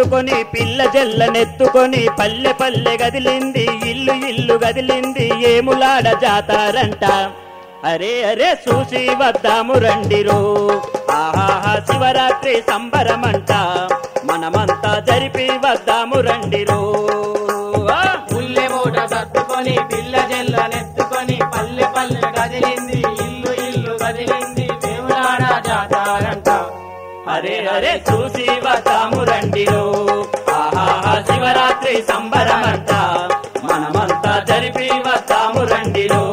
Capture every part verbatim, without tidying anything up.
సర్దుకొని పిల్ల జల్లనెత్తుకొని పల్లె పల్లె గదిలింది ఇల్లు ఇల్లు గదిలింది ఏములాడ జాతారంట అరే అరే చూసి వద్దాము రండిరో ఆహాహా శివరాత్రి సంబరమంట మనమంతా జరిపి వద్దాము రండిరో పుల్లె మూట సర్దుకొని పిల్ల జల్లనెత్తుకొని పల్లె పల్లె గదిలింది ఇల్లు ఇల్లు గదిలింది వేములాడ జాతారంట అరే అరే చూసి వద్దాము రండిరో ఆహాహా శివరాత్రి సంబరమంట మనమంతా జరిపి వద్దాము రండిరో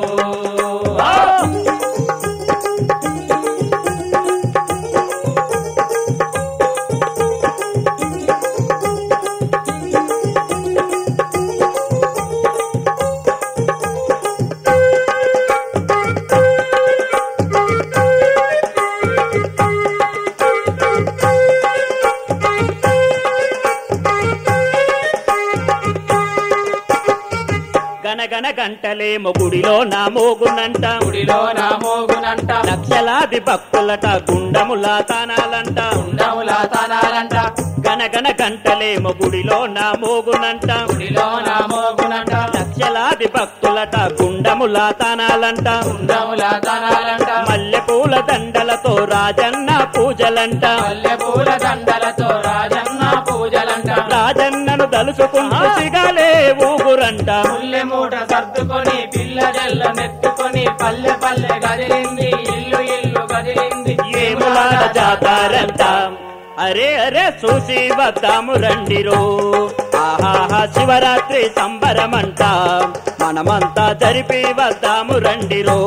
గనగన గంటలేమో గుడిలో నా మోగునంట గుడిలో నా మోగునంట లక్షలాది భక్తులట గుండముల తానాలంట గుండముల తానాలంట గనగన గంటలేమో గుడిలో నా మోగునంట గుడిలో నా మోగునంట లక్షలాది భక్తులట గుండముల తానాలంట గుండముల తానాలంట మల్లె పూల దండలతో రాజన్న పూజలంట మల్లె పూల దండలతో రాజన్న పూజలంట రాజన్నను దలుచుకుంటూ సిగాలే ఊగురంట పుల్లె మూట సర్దుకొని పిల్ల జల్లనెత్తుకొని పల్లె పల్లె గదిలింది ఇల్లు ఇల్లు గదిలింది ఏములాడ జాతారంట అరే అరే చూసి వద్దాము రండిరో ఆహాహా శివరాత్రి సంబరమంట మనమంతా జరిపి వద్దాము రండిరో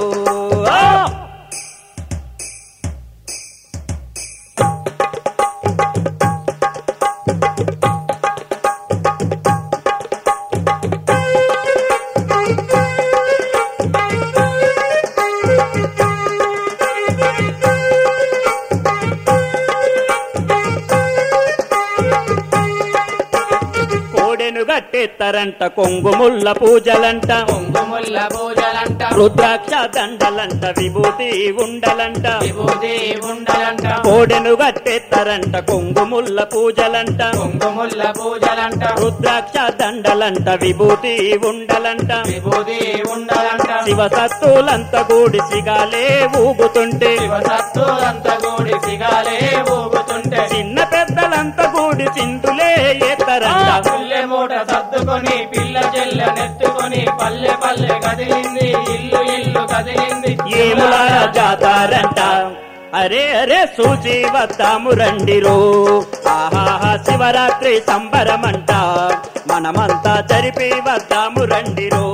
గట్టెత్తరంట కొంగుముల్ల పూజలంట కొంగుముల్ల పూజలంట రుద్రాక్ష దండలంట విభూతి ఉండలంట విభూతి ఉండలంట కోడెను గట్టెత్తరంట కొంగుముల్ల పూజలంట కొంగుముల్ల పూజలంట రుద్రాక్ష దండలంట విభూతి ఉండలంట విభూతి ఉండలంట శివ సత్తులంత గూడి సిగాలే ఊగుతుంటే శివ సత్తులంత గూడి సిగాలే ఊగుతుంటే చిన్న పెద్దలంత గూడి చిందులే ఎత్తరంట పుల్లె మూట సర్దుకొని పిల్ల జల్లనెత్తుకొని పల్లె పల్లె గదిలింది ఇల్లు ఇల్లు గదిలింది ఏములాడ జాతారంట అరే అరే సూచి వద్దాము రండిరో ఆహాహా శివరాత్రి సంబరమంట మనమంతా జరిపి వద్దాము రండిరో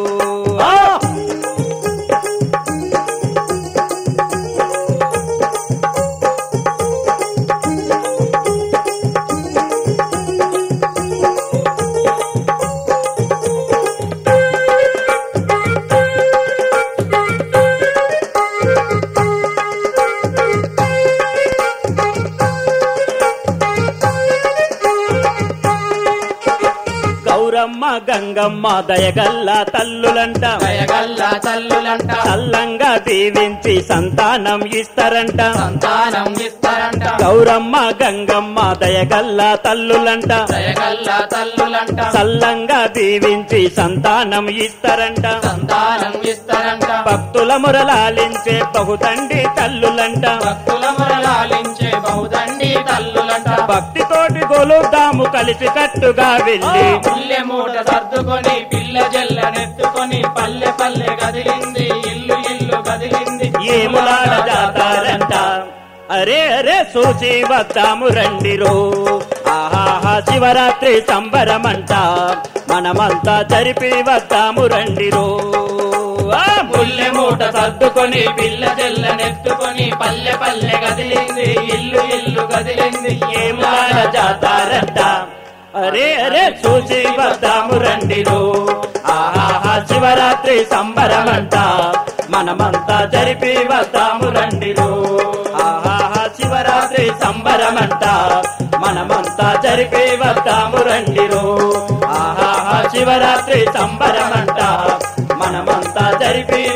గౌరమ్మ గంగమ్మ దయగల్ల తల్లులంట దయగల్ల తల్లులంట తల్లంగా దీవించి సంతానం ఇస్తారంట సంతానం ఇస్తారంట గౌరమ్మ గంగమ్మ దయగల్ల తల్లులంట దయగల్ల తల్లులంట తల్లంగా దీవించి సంతానం ఇస్తారంట సంతానం ఇస్తారంట భక్తుల మురలాలించే బహుదండి తల్లులంట భక్తుల మురళాలించే బహుదండి తల్లులంట భక్తితోటి గొలుద్దాము కలిసి కట్టుగా వెళ్ళి పుల్లె మూట సర్దుకొని పిల్ల జల్లనెత్తుకొని పల్లె పల్లె గదిలింది ఇల్లు ఇల్లు గదిలింది ఏములాడ జాతారంట అరే అరే సూచి వద్దాము రండిరో ఆహాహా శివరాత్రి సంబరమంట మనమంతా జరిపి వద్దాము రండిరో పుల్లె మూట సర్దుకొని పిల్ల జల్లనెత్తుకొని పల్లె పల్లె గదిలింది ఇల్లు ఇల్లు గదిలింది ఏములాడ జాతారంట అరే అరే చూసి వద్దాము రండిరో ఆహాహా శివరాత్రి సంబరమంట మనమంతా జరిపి వద్దాము రండిరో ఆహాహా శివరాత్రి సంబరమంట మనమంతా జరిపి వద్దాము రండిరో ఆహాహా శివరాత్రి సంబరమంట మనమంతా జరిపి